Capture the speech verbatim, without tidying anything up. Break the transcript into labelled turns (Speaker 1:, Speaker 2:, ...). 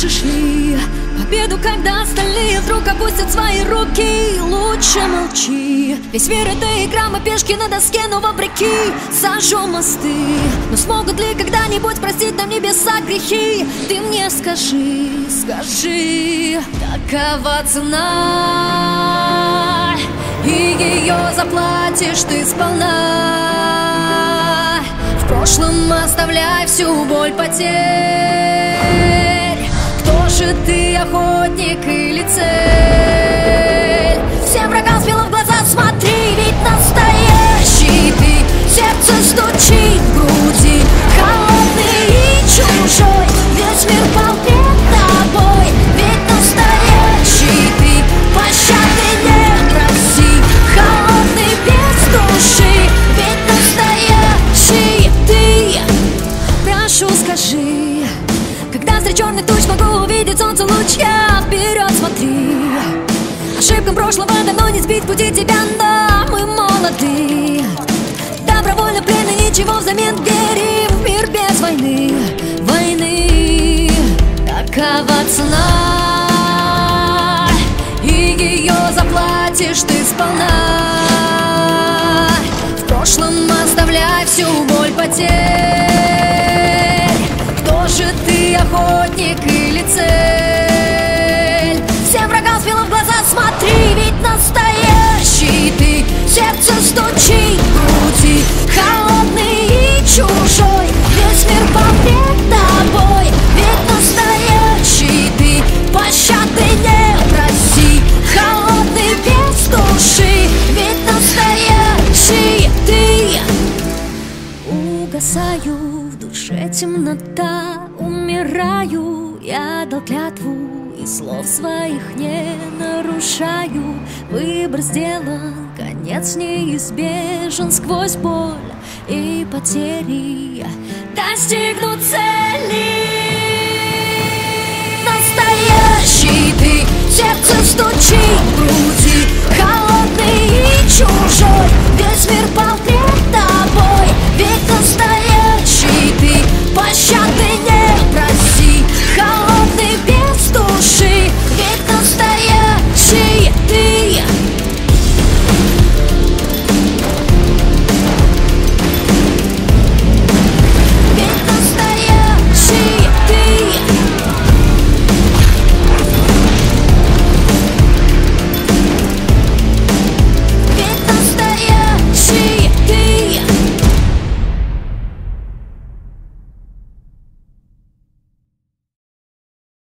Speaker 1: сможешь ли победу, когда остальные вдруг опустят свои руки? Лучше молчи. Весь мир — это игра, мы пешки на доске, но вопреки сожжем мосты. Но смогут ли когда-нибудь простить нам небеса грехи? Ты мне скажи, скажи, какова цена? И ее заплатишь ты сполна. В прошлом оставляй всю боль потерь. Кто же ты, охотник или цель? Всем врагам смело в глаза смотри, ведь настоящий ты. Сердце стучит в груди, холодный и чужой. Весь мир полнит тобой, ведь настоящий ты. Пощады не проси, холодный без души, ведь настоящий ты. Прошу, скажи, когда среди черных туч могу увидеть солнце луч, я вперед смотри. Ошибкам прошлого давно не сбить пути тебя, но мы молоды. Добровольно плены, ничего взамен верим в мир без войны, войны. Такова цена, и ее заплатишь ты сполна. В прошлом оставляй всю боль потерь. Кто же ты, охотник или цель? Всем врагам смело в глаза смотри, ведь настоящий ты. Сердце стучит в груди, холодный и чужой. Весь мир полнит тобой, ведь настоящий ты. Пощады не проси, холодный без души, ведь настоящий ты. Угасаю, в душе темнота, умираю. Я дал клятву и слов своих не нарушаю. Выбор сделан, конец неизбежен. Сквозь боль и потери достигну цели. Настоящий ты, сердце стучит в груди.